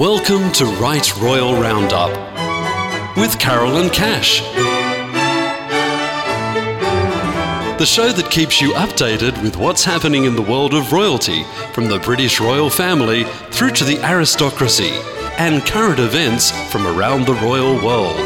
Welcome to Right Royal Roundup with Carolyn Cash. The show that keeps you updated with what's happening in the world of royalty, from the British royal family through to the aristocracy, and current events from around the royal world.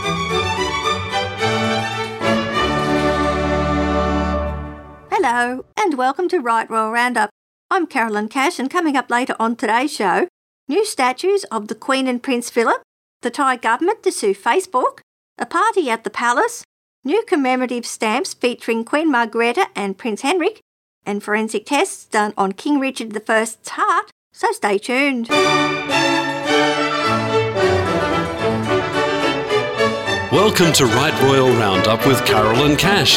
Hello, and welcome to Right Royal Roundup. I'm Carolyn Cash, and coming up later on today's show, new statues of the Queen and Prince Philip, the Thai government to sue Facebook, a party at the palace, new commemorative stamps featuring Queen Margrethe and Prince Henrik, and forensic tests done on King Richard I's heart, so stay tuned. Welcome to Right Royal Roundup with Carolyn Cash.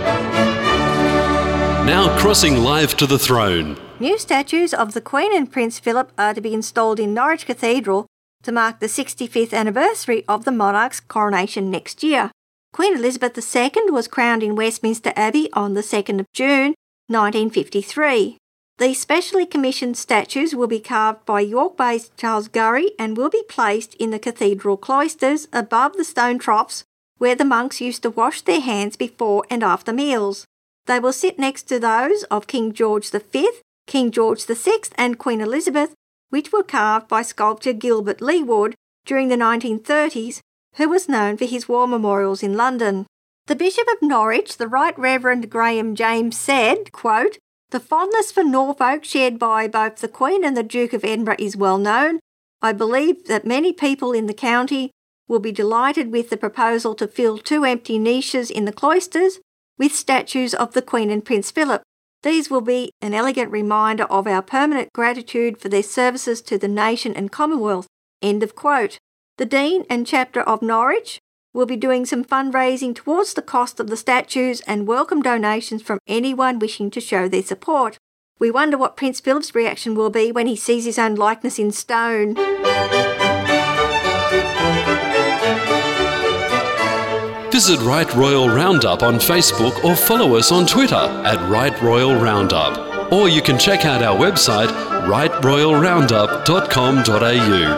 Now crossing live to the throne. New statues of the Queen and Prince Philip are to be installed in Norwich Cathedral to mark the 65th anniversary of the monarch's coronation next year. Queen Elizabeth II was crowned in Westminster Abbey on the 2nd of June 1953. These specially commissioned statues will be carved by York-based Charles Gurry and will be placed in the cathedral cloisters above the stone troughs where the monks used to wash their hands before and after meals. They will sit next to those of King George V, King George VI and Queen Elizabeth, which were carved by sculptor Gilbert Leawood during the 1930s, who was known for his war memorials in London. The Bishop of Norwich, the Right Reverend Graham James, said, quote, "The fondness for Norfolk shared by both the Queen and the Duke of Edinburgh is well known. I believe that many people in the county will be delighted with the proposal to fill 2 empty niches in the cloisters with statues of the Queen and Prince Philip. These will be an elegant reminder of our permanent gratitude for their services to the nation and Commonwealth." End of quote. The Dean and Chapter of Norwich will be doing some fundraising towards the cost of the statues and welcome donations from anyone wishing to show their support. We wonder what Prince Philip's reaction will be when he sees his own likeness in stone. Visit Right Royal Roundup on Facebook or follow us on Twitter at Right Royal Roundup. Or you can check out our website, rightroyalroundup.com.au.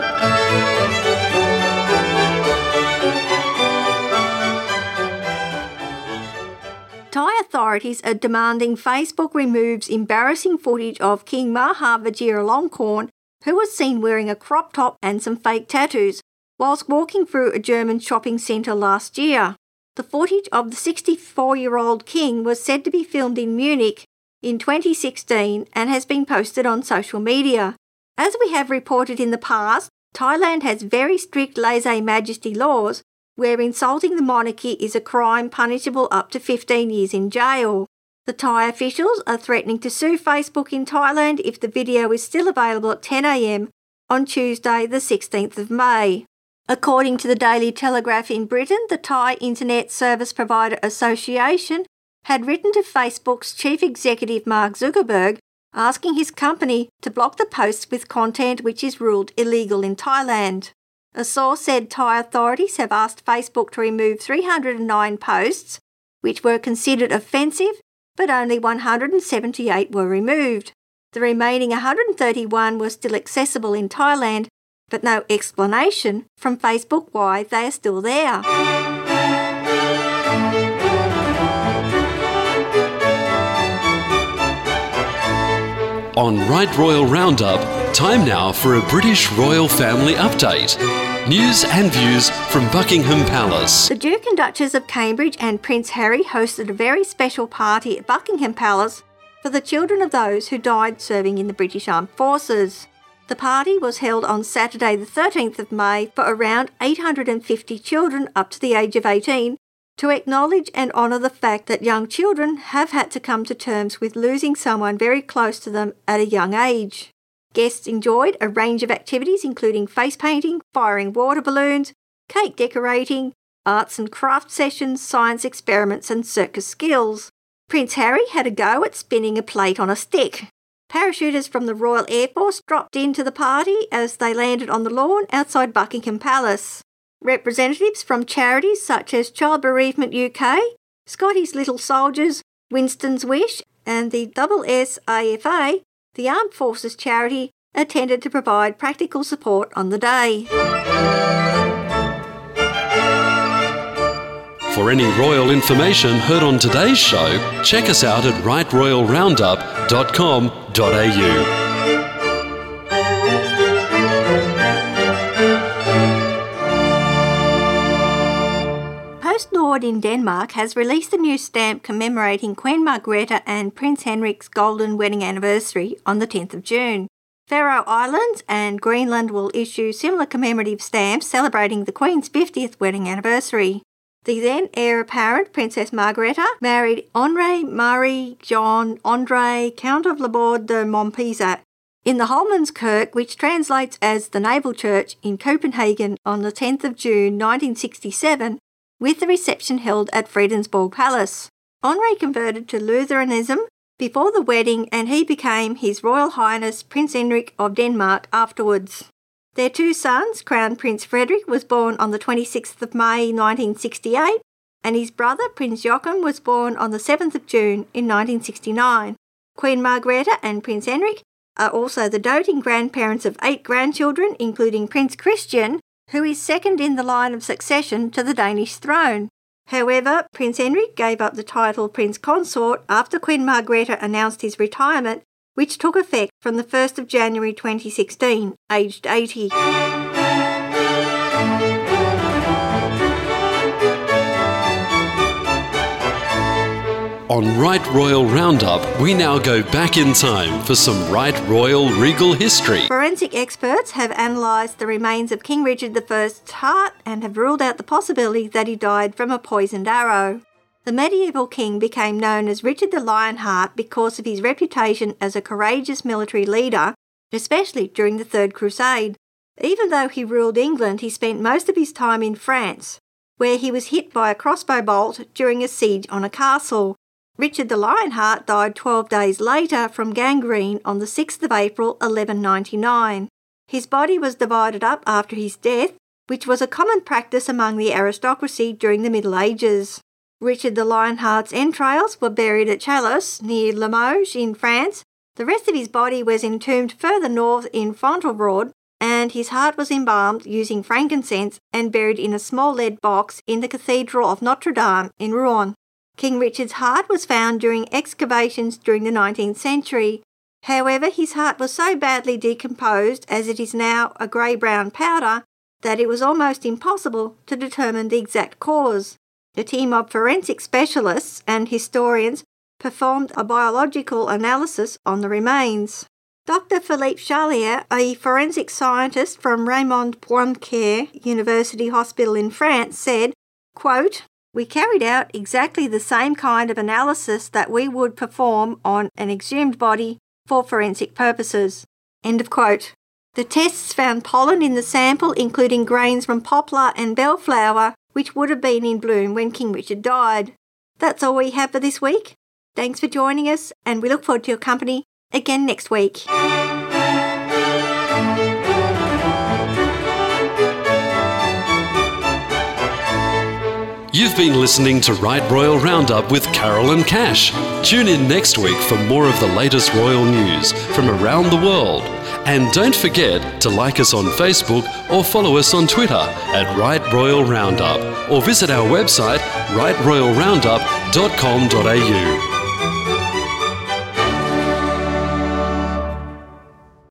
Thai authorities are demanding Facebook removes embarrassing footage of King Maha Vajiralongkorn, who was seen wearing a crop top and some fake tattoos whilst walking through a German shopping centre last year. The footage of the 64-year-old king was said to be filmed in Munich in 2016 and has been posted on social media. As we have reported in the past, Thailand has very strict lèse-majesté laws where insulting the monarchy is a crime punishable up to 15 years in jail. The Thai officials are threatening to sue Facebook in Thailand if the video is still available at 10 a.m. on Tuesday the 16th of May. According to the Daily Telegraph in Britain, the Thai Internet Service Provider Association had written to Facebook's chief executive Mark Zuckerberg asking his company to block the posts with content which is ruled illegal in Thailand. A source said Thai authorities have asked Facebook to remove 309 posts which were considered offensive, but only 178 were removed. The remaining 131 were still accessible in Thailand, but no explanation from Facebook why they are still there. On Right Royal Roundup, time now for a British royal family update. News and views from Buckingham Palace. The Duke and Duchess of Cambridge and Prince Harry hosted a very special party at Buckingham Palace for the children of those who died serving in the British Armed Forces. The party was held on Saturday the 13th of May for around 850 children up to the age of 18 to acknowledge and honour the fact that young children have had to come to terms with losing someone very close to them at a young age. Guests enjoyed a range of activities including face painting, firing water balloons, cake decorating, arts and craft sessions, science experiments and circus skills. Prince Harry had a go at spinning a plate on a stick. Parachuters from the Royal Air Force dropped into the party as they landed on the lawn outside Buckingham Palace. Representatives from charities such as Child Bereavement UK, Scotty's Little Soldiers, Winston's Wish and the SSAFA, the Armed Forces charity, attended to provide practical support on the day. For any royal information heard on today's show, check us out at rightroyalroundup.com.au. PostNord in Denmark has released a new stamp commemorating Queen Margrethe and Prince Henrik's golden wedding anniversary on the 10th of June. Faroe Islands and Greenland will issue similar commemorative stamps celebrating the Queen's 50th wedding anniversary. The then heir apparent Princess Margrethe married Henri Marie Jean Andre, Count of Laborde de Montpezat, in the Holmenskirk, which translates as the Naval Church, in Copenhagen on the 10th of June 1967, with the reception held at Fredensborg Palace. Henri converted to Lutheranism before the wedding, and he became His Royal Highness Prince Henrik of Denmark afterwards. Their two sons, Crown Prince Frederik, was born on the 26th of May 1968, and his brother Prince Joachim was born on the 7th of June in 1969. Queen Margrethe and Prince Henrik are also the doting grandparents of 8 grandchildren, including Prince Christian, who is second in the line of succession to the Danish throne. However, Prince Henrik gave up the title Prince Consort after Queen Margrethe announced his retirement, which took effect from the 1st of January 2016, aged 80. On Right Royal Roundup, we now go back in time for some Right Royal Regal history. Forensic experts have analysed the remains of King Richard I's heart and have ruled out the possibility that he died from a poisoned arrow. The medieval king became known as Richard the Lionheart because of his reputation as a courageous military leader, especially during the Third Crusade. Even though he ruled England, he spent most of his time in France, where he was hit by a crossbow bolt during a siege on a castle. Richard the Lionheart died 12 days later from gangrene on the 6th of April 1199. His body was divided up after his death, which was a common practice among the aristocracy during the Middle Ages. Richard the Lionheart's entrails were buried at Chalosse, near Limoges in France. The rest of his body was entombed further north in Fontevraud, and his heart was embalmed using frankincense and buried in a small lead box in the Cathedral of Notre Dame in Rouen. King Richard's heart was found during excavations during the 19th century. However, his heart was so badly decomposed, as it is now a grey-brown powder, that it was almost impossible to determine the exact cause. A team of forensic specialists and historians performed a biological analysis on the remains. Dr. Philippe Charlier, a forensic scientist from Raymond Poincaré University Hospital in France, said, quote, "We carried out exactly the same kind of analysis that we would perform on an exhumed body for forensic purposes." End of quote. The tests found pollen in the sample, including grains from poplar and bellflower, which would have been in bloom when King Richard died. That's all we have for this week. Thanks for joining us, and we look forward to your company again next week. You've been listening to Right Royal Roundup with Carol and Cash. Tune in next week for more of the latest royal news from around the world. And don't forget to like us on Facebook or follow us on Twitter at Right Royal Roundup, or visit our website rightroyalroundup.com.au.